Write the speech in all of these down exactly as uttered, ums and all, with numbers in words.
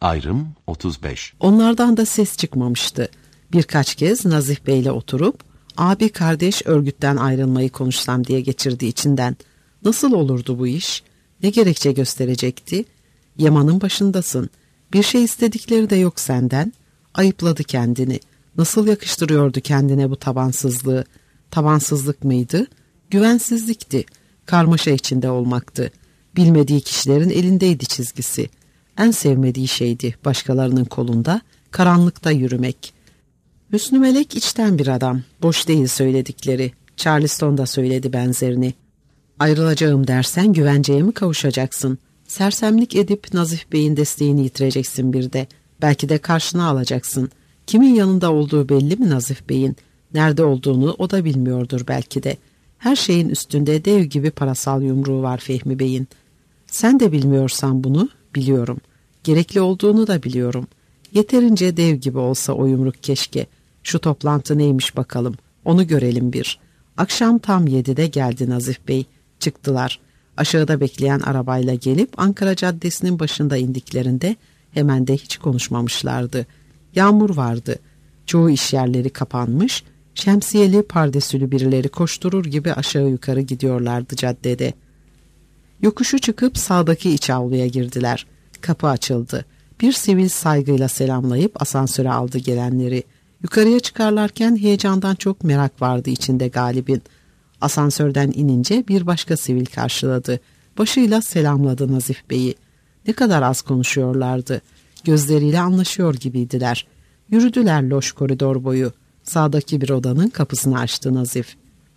Ayrım otuz beş. Onlardan da ses çıkmamıştı. Birkaç kez Nazif Bey'le oturup abi kardeş örgütten ayrılmayı konuşsam diye geçirdi içinden. Nasıl olurdu bu iş? Ne gerekçe gösterecekti? Yamanın başındasın. Bir şey istedikleri de yok senden. Ayıpladı kendini. Nasıl yakıştırıyordu kendine bu tabansızlığı? Tabansızlık mıydı? Güvensizlikti. Karmaşa içinde olmaktı. Bilmediği kişilerin elindeydi çizgisi. En sevmediği şeydi başkalarının kolunda, karanlıkta yürümek. Hüsnü Melek içten bir adam. Boş değil söyledikleri. Charleston da söyledi benzerini. Ayrılacağım dersen güvenceye mi kavuşacaksın? Sersemlik edip Nazif Bey'in desteğini yitireceksin bir de. Belki de karşına alacaksın. Kimin yanında olduğu belli mi Nazif Bey'in? Nerede olduğunu o da bilmiyordur belki de. Her şeyin üstünde dev gibi parasal yumruğu var Fehmi Bey'in. Sen de bilmiyorsan bunu, biliyorum. Gerekli olduğunu da biliyorum. Yeterince dev gibi olsa o yumruk keşke. Şu toplantı neymiş bakalım, onu görelim bir. Akşam tam yedide geldi Nazif Bey. Çıktılar. Aşağıda bekleyen arabayla gelip Ankara Caddesi'nin başında indiklerinde hemen de hiç konuşmamışlardı. Yağmur vardı. Çoğu iş yerleri kapanmış, şemsiyeli pardesülü birileri koşturur gibi aşağı yukarı gidiyorlardı caddede. Yokuşu çıkıp sağdaki iç avluya girdiler. Kapı açıldı. Bir sivil saygıyla selamlayıp asansöre aldı gelenleri. Yukarıya çıkarlarken heyecandan çok merak vardı içinde Galip'in. Asansörden inince bir başka sivil karşıladı. Başıyla selamladı Nazif Bey'i. Ne kadar az konuşuyorlardı. Gözleriyle anlaşıyor gibiydiler. Yürüdüler loş koridor boyu. Sağdaki bir odanın kapısını açtı Nazif.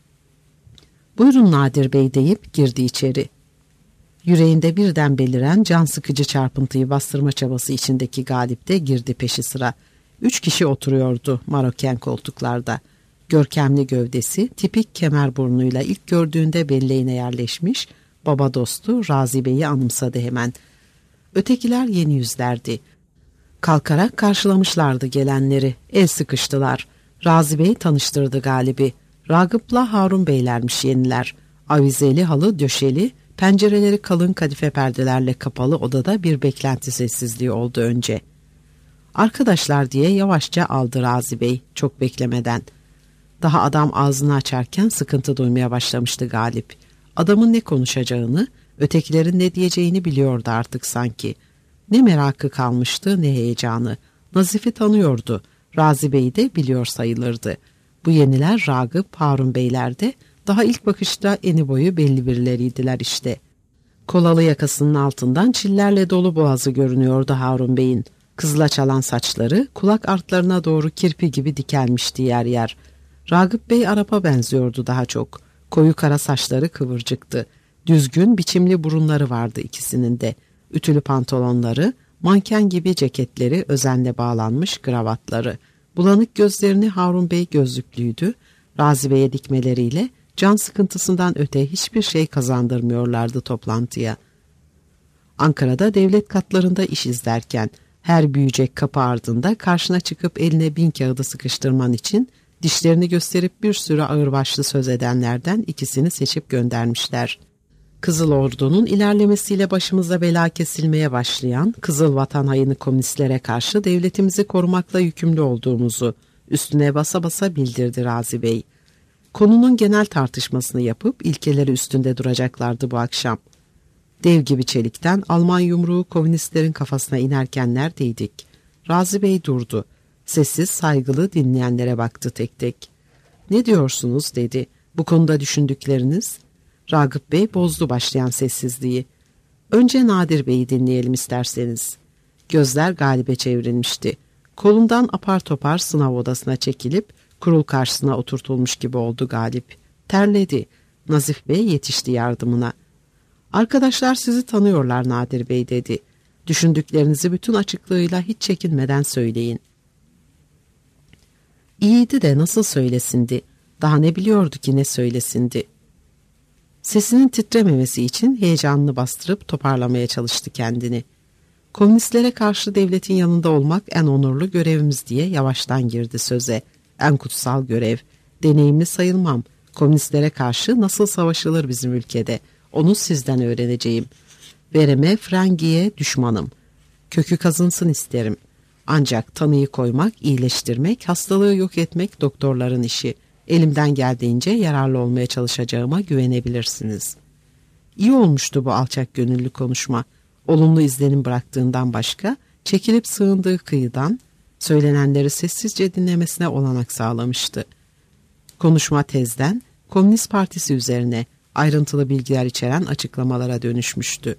"Buyurun Nadir Bey" deyip girdi içeri. Yüreğinde birden beliren can sıkıcı çarpıntıyı bastırma çabası içindeki Galip de girdi peşi sıra. Üç kişi oturuyordu maroken koltuklarda. Görkemli gövdesi, tipik kemer burnuyla ilk gördüğünde belleğine yerleşmiş, baba dostu Razi Bey'i anımsadı hemen. Ötekiler yeni yüzlerdi. Kalkarak karşılamışlardı gelenleri, el sıkıştılar. Razi Bey tanıştırdı Galip'i. Ragıp'la Harun Beylermiş yeniler. Avizeli halı döşeli, pencereleri kalın kadife perdelerle kapalı odada bir beklenti sessizliği oldu önce. "Arkadaşlar" diye yavaşça aldı Razi Bey, çok beklemeden. Daha adam ağzını açarken sıkıntı duymaya başlamıştı Galip. Adamın ne konuşacağını, ötekilerin ne diyeceğini biliyordu artık sanki. Ne merakı kalmıştı ne heyecanı. Nazif'i tanıyordu. Razi Bey'i de biliyor sayılırdı. Bu yeniler Ragıp, Harun Beyler de daha ilk bakışta eni boyu belli birileriydiler işte. Kolalı yakasının altından çillerle dolu boğazı görünüyordu Harun Bey'in. Kızıla çalan saçları kulak artlarına doğru kirpi gibi dikelmişti yer yer. Ragıp Bey Arap'a benziyordu daha çok. Koyu kara saçları kıvırcıktı. Düzgün biçimli burunları vardı ikisinin de. Ütülü pantolonları, manken gibi ceketleri, özenle bağlanmış kravatları. Bulanık gözlerini Harun Bey gözlüklüydü. Razi Bey'e dikmeleriyle can sıkıntısından öte hiçbir şey kazandırmıyorlardı toplantıya. Ankara'da devlet katlarında iş izlerken her büyüyecek kapı ardında karşına çıkıp eline bin kağıdı sıkıştırman için dişlerini gösterip bir sürü ağırbaşlı söz edenlerden ikisini seçip göndermişler. Kızıl Ordu'nun ilerlemesiyle başımıza bela kesilmeye başlayan Kızıl Vatan haini komünistlere karşı devletimizi korumakla yükümlü olduğumuzu üstüne basa basa bildirdi Razi Bey. Konunun genel tartışmasını yapıp ilkeleri üstünde duracaklardı bu akşam. Dev gibi çelikten Alman yumruğu komünistlerin kafasına inerken neredeydik? Razi Bey durdu. Sessiz saygılı dinleyenlere baktı tek tek. "Ne diyorsunuz?" dedi. "Bu konuda düşündükleriniz?" Ragıp Bey bozdu başlayan sessizliği. "Önce Nadir Bey'i dinleyelim isterseniz." Gözler Galip'e çevrilmişti. Kolundan apar topar sınav odasına çekilip kurul karşısına oturtulmuş gibi oldu Galip. Terledi. Nazif Bey yetişti yardımına. "Arkadaşlar sizi tanıyorlar Nadir Bey" dedi. "Düşündüklerinizi bütün açıklığıyla hiç çekinmeden söyleyin." İyiydi de nasıl söylesindi? Daha ne biliyordu ki ne söylesindi? Sesinin titrememesi için heyecanını bastırıp toparlamaya çalıştı kendini. "Komünistlere karşı devletin yanında olmak en onurlu görevimiz" diye yavaştan girdi söze. "En kutsal görev. Deneyimli sayılmam. Komünistlere karşı nasıl savaşılır bizim ülkede? Onu sizden öğreneceğim. Vereme, frengiye düşmanım. Kökü kazınsın isterim. Ancak tanıyı koymak, iyileştirmek, hastalığı yok etmek doktorların işi. Elimden geldiğince yararlı olmaya çalışacağıma güvenebilirsiniz. İyi olmuştu bu alçak gönüllü konuşma. Olumlu izlenim bıraktığından başka, çekilip sığındığı kıyıdan söylenenleri sessizce dinlemesine olanak sağlamıştı. Konuşma tezden Komünist Partisi üzerine ayrıntılı bilgiler içeren açıklamalara dönüşmüştü.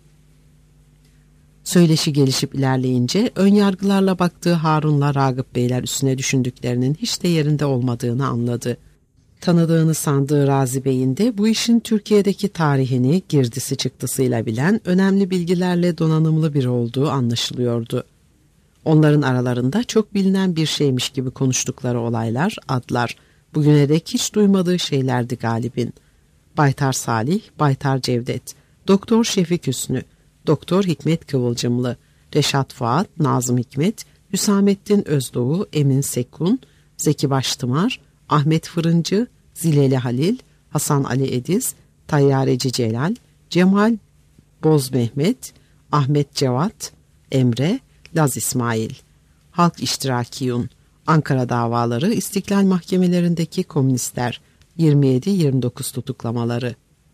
Söyleşi gelişip ilerleyince önyargılarla baktığı Harun'la Ragıp Beyler üstüne düşündüklerinin hiç de yerinde olmadığını anladı. Tanıdığını sandığı Razi Bey'in de bu işin Türkiye'deki tarihini girdisi çıktısıyla bilen önemli bilgilerle donanımlı biri olduğu anlaşılıyordu. Onların aralarında çok bilinen bir şeymiş gibi konuştukları olaylar, adlar, bugüne dek hiç duymadığı şeylerdi Galip'in. Baytar Salih, Baytar Cevdet, Doktor Şefik Hüsnü, Doktor Hikmet Kıvılcımlı, Reşat Fuat, Nazım Hikmet, Hüsamettin Özdoğu, Emin Sekun, Zeki Baştımar, Ahmet Fırıncı, Zileli Halil, Hasan Ali Ediz, Tayyareci Celal, Cemal Boz Mehmet, Ahmet Cevat, Emre, Laz İsmail, Halk İştirakiyun, Ankara davaları, İstiklal mahkemelerindeki komünistler, yirmi yedi yirmi dokuz tutuklamaları.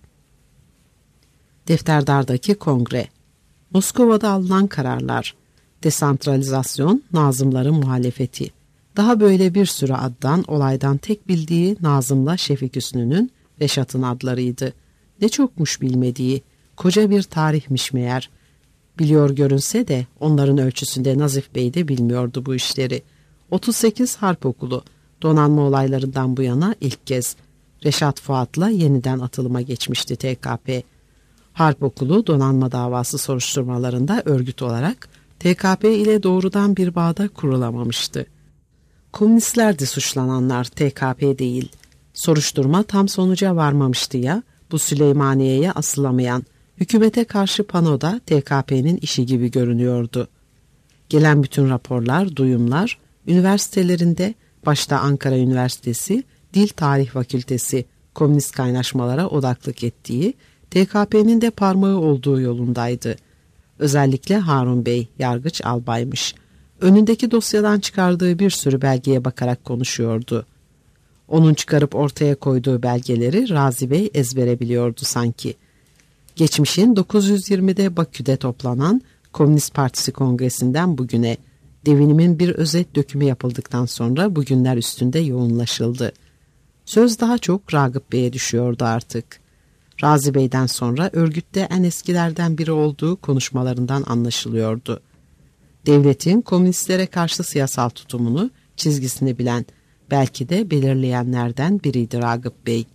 Defterdardaki kongre, Moskova'da alınan kararlar, desantralizasyon, Nazımların muhalefeti. Daha böyle bir sürü addan, olaydan tek bildiği Nazım'la Şefik Hüsnü'nün, Reşat'ın adlarıydı. Ne çokmuş bilmediği, koca bir tarihmiş meğer. Biliyor görünse de onların ölçüsünde Nazif Bey de bilmiyordu bu işleri. otuz sekiz Harp Okulu, donanma olaylarından bu yana ilk kez Reşat Fuat'la yeniden atılıma geçmişti T K P. Harp Okulu donanma davası soruşturmalarında örgüt olarak T K P ile doğrudan bir bağda kurulamamıştı. Komünistlerdi suçlananlar, T K P değil. Soruşturma tam sonuca varmamıştı ya, bu Süleymaniye'ye asılamayan, hükümete karşı panoda T K P'nin işi gibi görünüyordu. Gelen bütün raporlar, duyumlar, üniversitelerinde, başta Ankara Üniversitesi, Dil Tarih Fakültesi, komünist kaynaşmalara odaklık ettiği, T K P'nin de parmağı olduğu yolundaydı. Özellikle Harun Bey, yargıç albaymış. Önündeki dosyadan çıkardığı bir sürü belgeye bakarak konuşuyordu. Onun çıkarıp ortaya koyduğu belgeleri Razi Bey ezbere biliyordu sanki. Geçmişin dokuz yüz yirmide Bakü'de toplanan Komünist Partisi Kongresi'nden bugüne, devinimin bir özet dökümü yapıldıktan sonra bugünler üstünde yoğunlaşıldı. Söz daha çok Ragıp Bey'e düşüyordu artık. Razi Bey'den sonra örgütte en eskilerden biri olduğu konuşmalarından anlaşılıyordu. Devletin komünistlere karşı siyasal tutumunu, çizgisini bilen, belki de belirleyenlerden biriydi Ragıp Bey.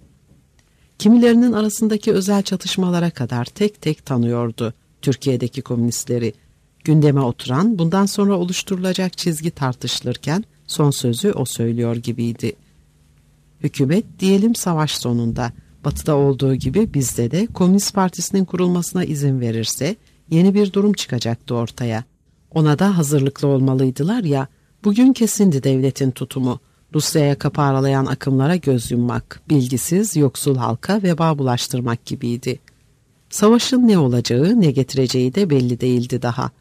Kimilerinin arasındaki özel çatışmalara kadar tek tek tanıyordu Türkiye'deki komünistleri. Gündeme oturan, bundan sonra oluşturulacak çizgi tartışılırken son sözü o söylüyor gibiydi. Hükümet diyelim savaş sonunda, Batı'da olduğu gibi bizde de Komünist Partisi'nin kurulmasına izin verirse yeni bir durum çıkacaktı ortaya. Ona da hazırlıklı olmalıydılar ya, bugün kesindi devletin tutumu. Rusya'ya kapı aralayan akımlara göz yummak, bilgisiz, yoksul halka veba bulaştırmak gibiydi. Savaşın ne olacağı, ne getireceği de belli değildi daha.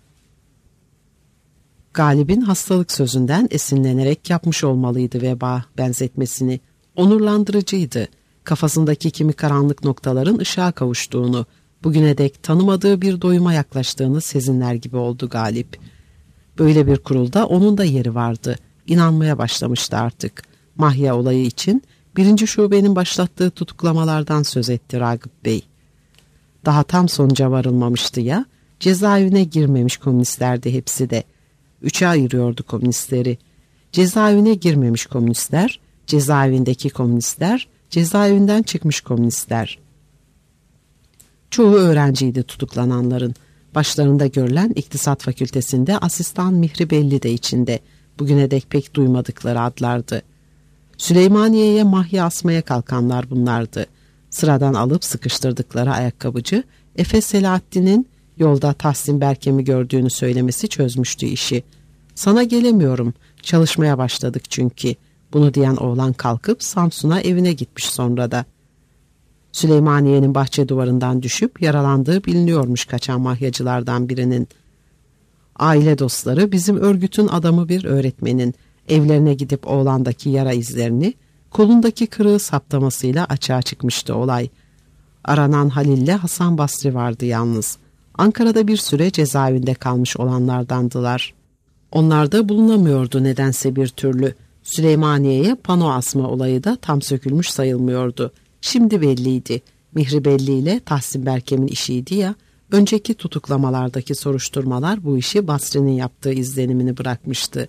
Galip'in hastalık sözünden esinlenerek yapmış olmalıydı veba benzetmesini. Onurlandırıcıydı. Kafasındaki kimi karanlık noktaların ışığa kavuştuğunu, bugüne dek tanımadığı bir doyuma yaklaştığını sezinler gibi oldu Galip. Böyle bir kurulda onun da yeri vardı. İnanmaya başlamıştı artık. Mahya olayı için birinci şubenin başlattığı tutuklamalardan söz etti Ragıp Bey. Daha tam sonuca varılmamıştı ya, cezaevine girmemiş komünistlerdi hepsi de. Üçe ayırıyordu komünistleri. Cezaevine girmemiş komünistler, cezaevindeki komünistler, cezaevinden çıkmış komünistler. Çoğu öğrenciydi tutuklananların. Başlarında görülen İktisat Fakültesinde asistan Mihri Belli de içinde. Bugüne dek pek duymadıkları adlardı. Süleymaniye'ye mahya asmaya kalkanlar bunlardı. Sıradan alıp sıkıştırdıkları ayakkabıcı, Efes Selahattin'in yolda Tahsin Berkem'i gördüğünü söylemesi çözmüştü işi. Sana gelemiyorum, çalışmaya başladık çünkü. Bunu diyen oğlan kalkıp Samsun'a evine gitmiş sonra da. Süleymaniye'nin bahçe duvarından düşüp yaralandığı biliniyormuş kaçan mahyacılardan birinin. Aile dostları bizim örgütün adamı bir öğretmenin evlerine gidip oğlandaki yara izlerini, kolundaki kırığı saptamasıyla açığa çıkmıştı olay. Aranan Halil'le Hasan Basri vardı yalnız. Ankara'da bir süre cezaevinde kalmış olanlardandılar. Onlar da bulunamıyordu nedense bir türlü. Süleymaniye'ye pano asma olayı da tam sökülmüş sayılmıyordu. Şimdi belliydi. Mihri Belli ile Tahsin Berkem'in işiydi ya, önceki tutuklamalardaki soruşturmalar bu işi Basri'nin yaptığı izlenimini bırakmıştı.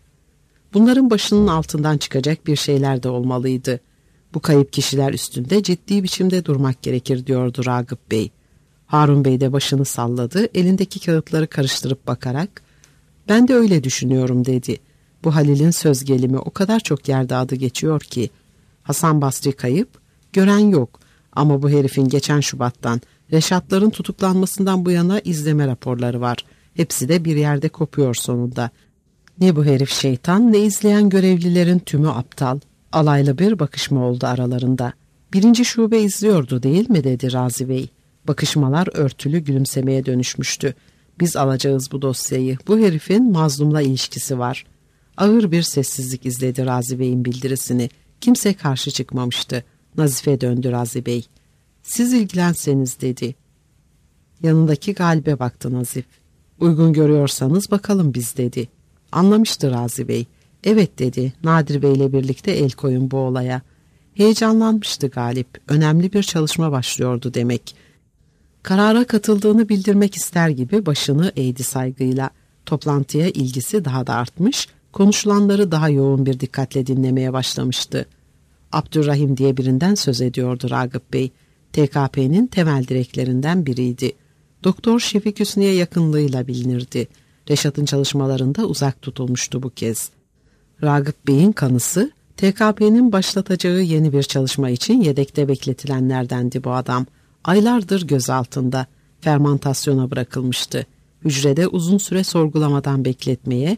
Bunların başının altından çıkacak bir şeyler de olmalıydı. Bu kayıp kişiler üstünde ciddi biçimde durmak gerekir diyordu Ragıp Bey. Harun Bey de başını salladı, elindeki kağıtları karıştırıp bakarak, "Ben de öyle düşünüyorum," dedi. "Bu Halil'in söz gelimi o kadar çok yerde adı geçiyor ki. Hasan Basri kayıp, gören yok. Ama bu herifin geçen Şubat'tan, Reşatların tutuklanmasından bu yana izleme raporları var. Hepsi de bir yerde kopuyor sonunda. Ne bu herif şeytan, ne izleyen görevlilerin tümü aptal." Alaylı bir bakışma oldu aralarında. "Birinci şube izliyordu değil mi?" dedi Razi Bey. Bakışmalar örtülü gülümsemeye dönüşmüştü. "Biz alacağız bu dosyayı. Bu herifin mazlumla ilişkisi var." Ağır bir sessizlik izledi Razi Bey'in bildirisini. Kimse karşı çıkmamıştı. Nazife döndü Razi Bey. "Siz ilgilenseniz," dedi. Yanındaki Galip'e baktı Nazif. "Uygun görüyorsanız bakalım biz," dedi. Anlamıştı Razi Bey. "Evet," dedi. "Nadir Bey'le birlikte el koyun bu olaya." Heyecanlanmıştı Galip. Önemli bir çalışma başlıyordu demek. Karara katıldığını bildirmek ister gibi başını eğdi saygıyla. Toplantıya ilgisi daha da artmış, konuşulanları daha yoğun bir dikkatle dinlemeye başlamıştı. Abdurrahim diye birinden söz ediyordu Ragıp Bey. T K P'nin temel direklerinden biriydi. Doktor Şefik Hüsnü'ye yakınlığıyla bilinirdi. Reşat'ın çalışmalarında uzak tutulmuştu bu kez. Ragıp Bey'in kanısı, T K P'nin başlatacağı yeni bir çalışma için yedekte bekletilenlerdendi bu adam. Aylardır gözaltında, fermantasyona bırakılmıştı. Hücrede uzun süre sorgulamadan bekletmeye,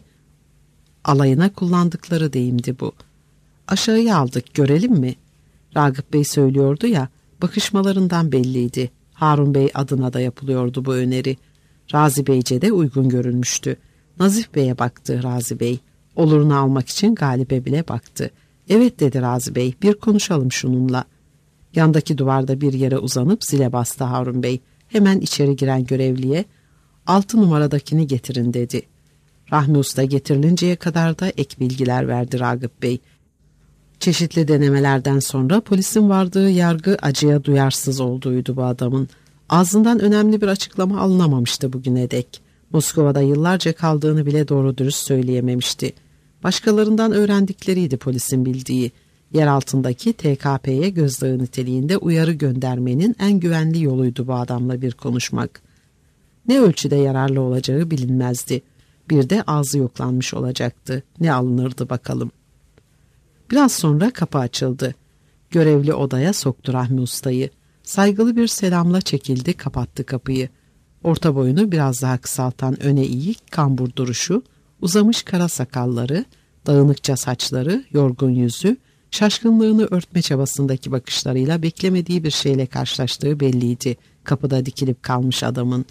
alayına kullandıkları deyimdi bu. "Aşağıya aldık, görelim mi?" Ragıp Bey söylüyordu ya, bakışmalarından belliydi. Harun Bey adına da yapılıyordu bu öneri. Razi Beyce de uygun görülmüştü. Nazif Bey'e baktı Razi Bey. Olurunu almak için Galip'e bile baktı. "Evet," dedi Razi Bey, "bir konuşalım şununla." Yandaki duvarda bir yere uzanıp zile bastı Harun Bey. Hemen içeri giren görevliye, "Altı numaradakini getirin," dedi. Rahmi Usta getirilinceye kadar da ek bilgiler verdi Ragıp Bey. Çeşitli denemelerden sonra polisin vardığı yargı acıya duyarsız olduğuydu bu adamın. Ağzından önemli bir açıklama alınamamıştı bugüne dek. Moskova'da yıllarca kaldığını bile doğru dürüst söyleyememişti. Başkalarından öğrendikleriydi polisin bildiği. Yer altındaki T K P'ye gözdağı niteliğinde uyarı göndermenin en güvenli yoluydu bu adamla bir konuşmak. Ne ölçüde yararlı olacağı bilinmezdi. Bir de ağzı yoklanmış olacaktı. Ne alınırdı bakalım. Biraz sonra kapı açıldı. Görevli odaya soktu Rahmi Usta'yı. Saygılı bir selamla çekildi, kapattı kapıyı. Orta boyunu biraz daha kısaltan öne eğik, kambur duruşu, uzamış kara sakalları, dağınıkça saçları, yorgun yüzü, şaşkınlığını örtme çabasındaki bakışlarıyla beklemediği bir şeyle karşılaştığı belliydi kapıda dikilip kalmış adamın.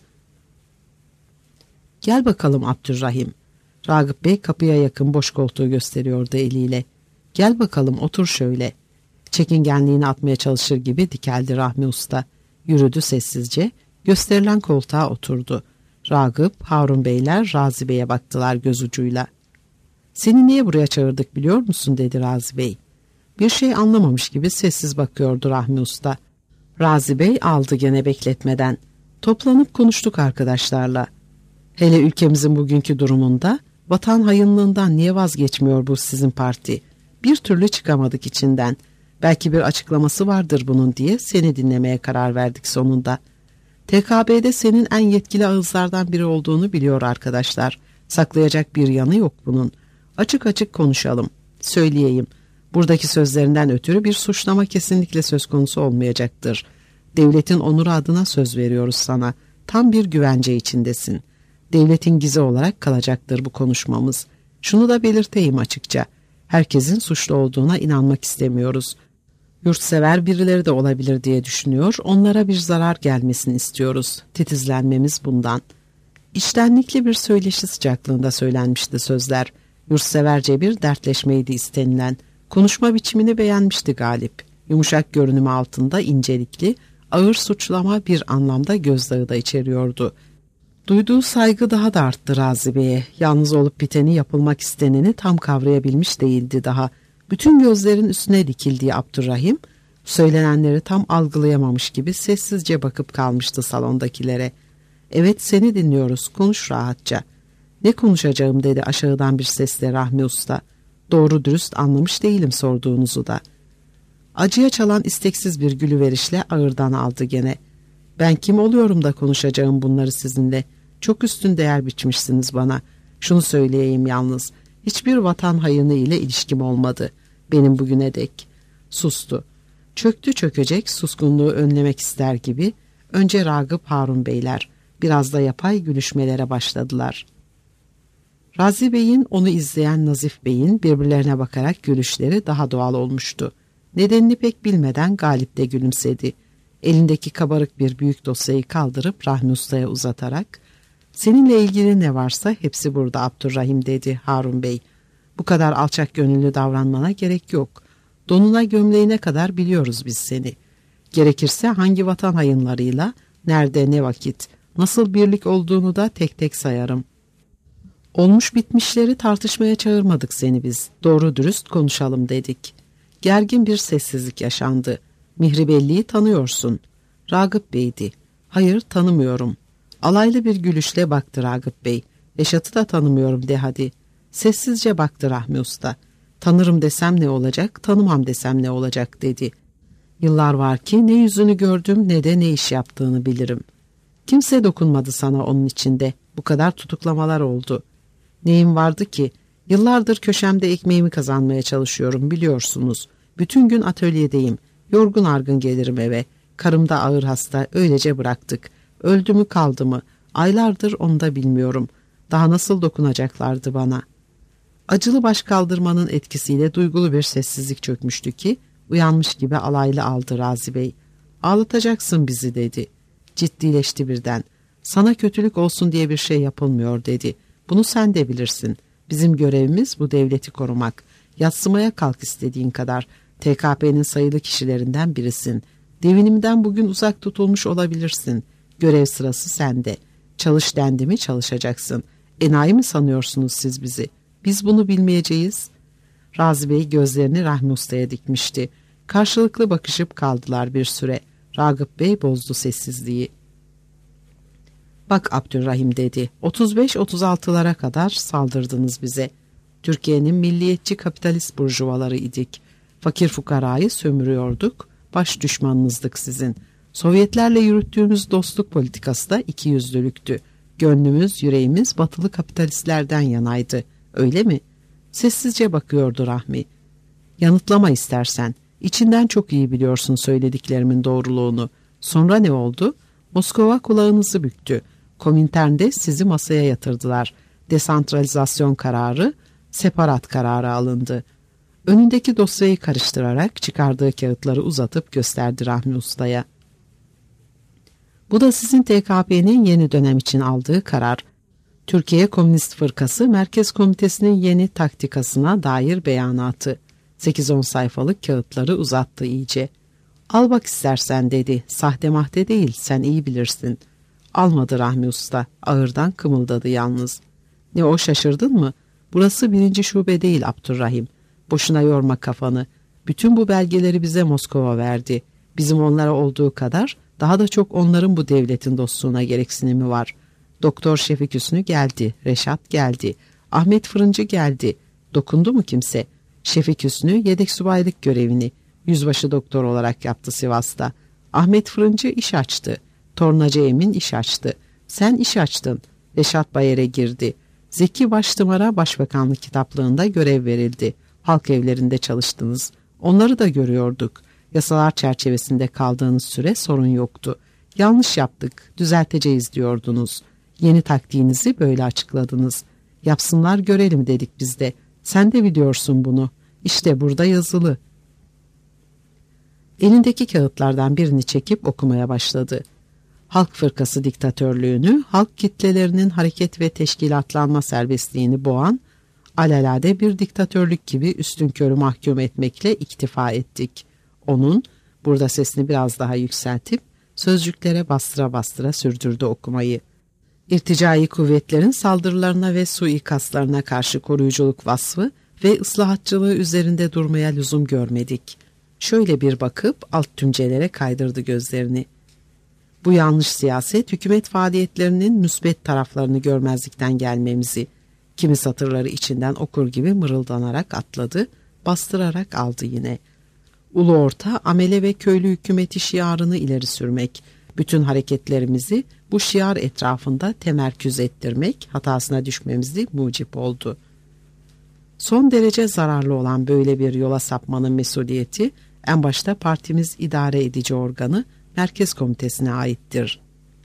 "Gel bakalım Abdurrahim." Ragıp Bey kapıya yakın boş koltuğu gösteriyordu eliyle. "Gel bakalım, otur şöyle." Çekingenliğini atmaya çalışır gibi dikeldi Rahmi Usta. Yürüdü sessizce, gösterilen koltuğa oturdu. Ragıp, Harun Beyler Razi Bey'e baktılar göz ucuyla. "Seni niye buraya çağırdık biliyor musun?" dedi Razi Bey. Bir şey anlamamış gibi sessiz bakıyordu Rahmi Usta. Razi Bey aldı gene bekletmeden. "Toplanıp konuştuk arkadaşlarla. Hele ülkemizin bugünkü durumunda vatan hayınlığından niye vazgeçmiyor bu sizin parti? Bir türlü çıkamadık içinden. Belki bir açıklaması vardır bunun diye seni dinlemeye karar verdik sonunda. T K B'de senin en yetkili ağızlardan biri olduğunu biliyor arkadaşlar. Saklayacak bir yanı yok bunun. Açık açık konuşalım. Söyleyeyim. Buradaki sözlerinden ötürü bir suçlama kesinlikle söz konusu olmayacaktır. Devletin onuru adına söz veriyoruz sana. Tam bir güvence içindesin. Devletin gizi olarak kalacaktır bu konuşmamız. Şunu da belirteyim açıkça. Herkesin suçlu olduğuna inanmak istemiyoruz. Yurtsever birileri de olabilir diye düşünüyor. Onlara bir zarar gelmesini istiyoruz. Titizlenmemiz bundan. İçtenlikli bir söyleşi sıcaklığında söylenmişti sözler. Yurtseverce bir dertleşmeydi istenilen. Konuşma biçimini beğenmişti Galip. Yumuşak görünümü altında incelikli, ağır suçlama bir anlamda gözdağı da içeriyordu. Duyduğu saygı daha da arttı Razi Bey'e. Yalnız olup biteni, yapılmak isteneni tam kavrayabilmiş değildi daha. Bütün gözlerin üstüne dikildiği Abdurrahim, söylenenleri tam algılayamamış gibi sessizce bakıp kalmıştı salondakilere. "Evet, seni dinliyoruz, konuş rahatça." "Ne konuşacağım?" dedi aşağıdan bir sesle Rahmi Usta. "Doğru dürüst anlamış değilim sorduğunuzu da." Acıya çalan isteksiz bir gülüverişle ağırdan aldı gene. "Ben kim oluyorum da konuşacağım bunları sizinle? Çok üstün değer biçmişsiniz bana. Şunu söyleyeyim yalnız, hiçbir vatan haini ile ilişkim olmadı benim bugüne dek." Sustu. Çöktü çökecek, suskunluğu önlemek ister gibi önce Ragıp, Harun Beyler biraz da yapay gülüşmelere başladılar. Razi Bey'in, onu izleyen Nazif Bey'in birbirlerine bakarak gülüşleri daha doğal olmuştu. Nedenini pek bilmeden Galip de gülümsedi. Elindeki kabarık bir büyük dosyayı kaldırıp Rahmi Usta'ya uzatarak, "Seninle ilgili ne varsa hepsi burada Abdurrahim," dedi Harun Bey. "Bu kadar alçak gönüllü davranmana gerek yok. Donuna gömleğine kadar biliyoruz biz seni. Gerekirse hangi vatan hayınlarıyla, nerede, ne vakit, nasıl birlik olduğunu da tek tek sayarım. Olmuş bitmişleri tartışmaya çağırmadık seni biz. Doğru dürüst konuşalım dedik." Gergin bir sessizlik yaşandı. "Mihribelli'yi tanıyorsun." Ragıp Bey'di. "Hayır, tanımıyorum." Alaylı bir gülüşle baktı Ragıp Bey. "Reşat'ı da tanımıyorum de hadi." Sessizce baktı Rahmi Usta. "Tanırım desem ne olacak, tanımam desem ne olacak?" dedi. "Yıllar var ki ne yüzünü gördüm ne de ne iş yaptığını bilirim. Kimse dokunmadı sana onun içinde. Bu kadar tutuklamalar oldu. Neyim vardı ki? Yıllardır köşemde ekmeğimi kazanmaya çalışıyorum biliyorsunuz. Bütün gün atölyedeyim. Yorgun argın gelirim eve. Karım da ağır hasta, öylece bıraktık. Öldü mü kaldı mı? Aylardır onu da bilmiyorum. Daha nasıl dokunacaklardı bana?" Acılı baş kaldırmanın etkisiyle duygulu bir sessizlik çökmüştü ki, uyanmış gibi alaylı aldı Razi Bey. "Ağlatacaksın bizi," dedi. Ciddileşti birden. "Sana kötülük olsun diye bir şey yapılmıyor," dedi. "Bunu sen de bilirsin. Bizim görevimiz bu devleti korumak. Yatsımaya kalk istediğin kadar. T K P'nin sayılı kişilerinden birisin. Devinimden bugün uzak tutulmuş olabilirsin. Görev sırası sende. Çalış dendi mi çalışacaksın. Enayi mi sanıyorsunuz siz bizi? Biz bunu bilmeyeceğiz." Razi Bey gözlerini Rahmi Usta'ya dikmişti. Karşılıklı bakışıp kaldılar bir süre. Ragıp Bey bozdu sessizliği. "Bak Abdurrahim," dedi. otuz beş otuz altılara kadar saldırdınız bize. Türkiye'nin milliyetçi kapitalist burjuvaları idik. Fakir fukarayı sömürüyorduk. Baş düşmanınızdık sizin. Sovyetlerle yürüttüğümüz dostluk politikası da ikiyüzlülüktü. Gönlümüz, yüreğimiz batılı kapitalistlerden yanaydı. Öyle mi? Sessizce bakıyordu Rahmi. "Yanıtlama istersen. İçinden çok iyi biliyorsun söylediklerimin doğruluğunu. Sonra ne oldu? Moskova kulağınızı büktü. Komintern'de sizi masaya yatırdılar. Desantralizasyon kararı, separat kararı alındı." Önündeki dosyayı karıştırarak çıkardığı kağıtları uzatıp gösterdi Rahmi Usta'ya. "Bu da sizin T K P'nin yeni dönem için aldığı karar. Türkiye Komünist Fırkası Merkez Komitesi'nin yeni taktikasına dair beyanatı." sekiz on sayfalık kağıtları uzattı iyice. "Al bak istersen," dedi. "Sahte mahte değil, sen iyi bilirsin." Almadı Rahmi Usta. Ağırdan kımıldadı yalnız. "Ne o, şaşırdın mı? Burası birinci şube değil Abdurrahim. Boşuna yorma kafanı. Bütün bu belgeleri bize Moskova verdi. Bizim onlara olduğu kadar daha da çok onların bu devletin dostluğuna gereksinimi var. Doktor Şefik Hüsnü geldi, Reşat geldi, Ahmet Fırıncı geldi. Dokundu mu kimse? Şefik Hüsnü yedek subaylık görevini yüzbaşı doktor olarak yaptı Sivas'ta. Ahmet Fırıncı iş açtı. Tornacı Emin iş açtı. Sen iş açtın. Reşat Bayer'e girdi. Zeki Baştımar'a Başbakanlık kitaplığında görev verildi. Halk evlerinde çalıştınız. Onları da görüyorduk. Yasalar çerçevesinde kaldığınız süre sorun yoktu. Yanlış yaptık, düzelteceğiz diyordunuz. Yeni taktiğinizi böyle açıkladınız. Yapsınlar görelim dedik biz de. Sen de biliyorsun bunu. İşte burada yazılı. Elindeki kağıtlardan birini çekip okumaya başladı. Halk Fırkası diktatörlüğünü, halk kitlelerinin hareket ve teşkilatlanma serbestliğini boğan, alelade bir diktatörlük gibi üstünkörü mahkum etmekle iktifa ettik. Onun, burada sesini biraz daha yükseltip, sözcüklere bastıra bastıra sürdürdü okumayı. İrticai kuvvetlerin saldırılarına ve suikastlarına karşı koruyuculuk vasfı ve ıslahatçılığı üzerinde durmaya lüzum görmedik. Şöyle bir bakıp alt tümcelere kaydırdı gözlerini. Bu yanlış siyaset, hükümet faaliyetlerinin müsbet taraflarını görmezlikten gelmemizi, kimi satırları içinden okur gibi mırıldanarak atladı, bastırarak aldı yine. Ulu orta, amele ve köylü hükümeti şiarını ileri sürmek, bütün hareketlerimizi bu şiar etrafında temerküz ettirmek hatasına düşmemizi mucip oldu. Son derece zararlı olan böyle bir yola sapmanın mesuliyeti, en başta partimiz idare edici organı Merkez Komitesi'ne aittir.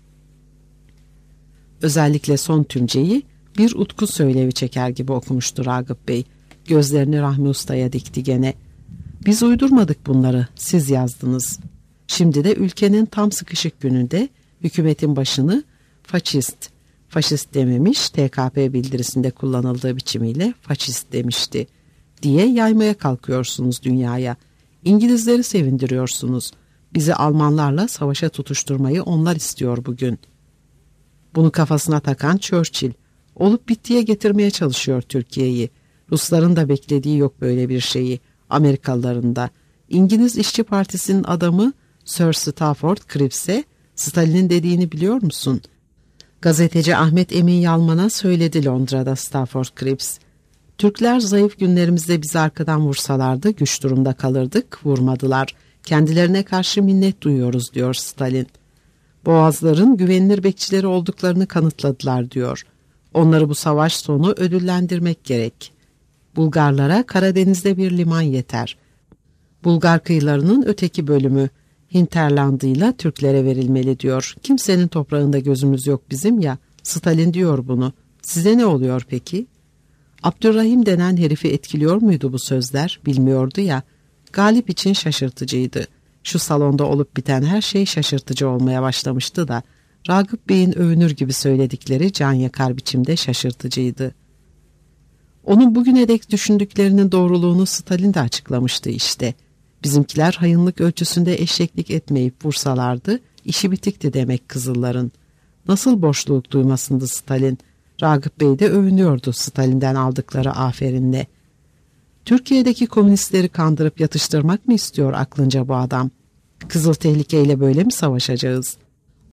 Özellikle son tümceyi bir utku söylevi çeker gibi okumuştu Ragıp Bey. Gözlerini Rahmi Usta'ya dikti gene. Biz uydurmadık bunları, siz yazdınız. Şimdi de ülkenin tam sıkışık gününde hükümetin başını faşist, faşist dememiş, T K P bildirisinde kullanıldığı biçimiyle faşist demişti diye yaymaya kalkıyorsunuz dünyaya. İngilizleri sevindiriyorsunuz. Bizi Almanlarla savaşa tutuşturmayı onlar istiyor bugün. Bunu kafasına takan Churchill, olup bittiye getirmeye çalışıyor Türkiye'yi. Rusların da beklediği yok böyle bir şeyi. Amerikalıların da. İngiliz İşçi Partisi'nin adamı Sir Stafford Crips'e Stalin'in dediğini biliyor musun? Gazeteci Ahmet Emin Yalman'a söyledi Londra'da Stafford Cripps. Türkler zayıf günlerimizde bizi arkadan vursalardı güç durumda kalırdık, vurmadılar. Kendilerine karşı minnet duyuyoruz diyor Stalin. Boğazların güvenilir bekçileri olduklarını kanıtladılar diyor. Onları bu savaş sonu ödüllendirmek gerek. Bulgarlara Karadeniz'de bir liman yeter. Bulgar kıyılarının öteki bölümü hinterlandıyla Türklere verilmeli diyor. Kimsenin toprağında gözümüz yok bizim ya. Stalin diyor bunu. Size ne oluyor peki? Abdurrahim denen herifi etkiliyor muydu bu sözler? Bilmiyordu ya. Galip için şaşırtıcıydı. Şu salonda olup biten her şey şaşırtıcı olmaya başlamıştı da Ragıp Bey'in övünür gibi söyledikleri can yakar biçimde şaşırtıcıydı. Onun bugüne dek düşündüklerinin doğruluğunu Stalin de açıklamıştı işte. Bizimkiler hayınlık ölçüsünde eşeklik etmeyip vursalardı işi bitikti demek Kızılların. Nasıl boşluk duymasındı Stalin? Ragıp Bey de övünüyordu Stalin'den aldıkları aferinle. Türkiye'deki komünistleri kandırıp yatıştırmak mı istiyor aklınca bu adam? Kızıl tehlikeyle böyle mi savaşacağız?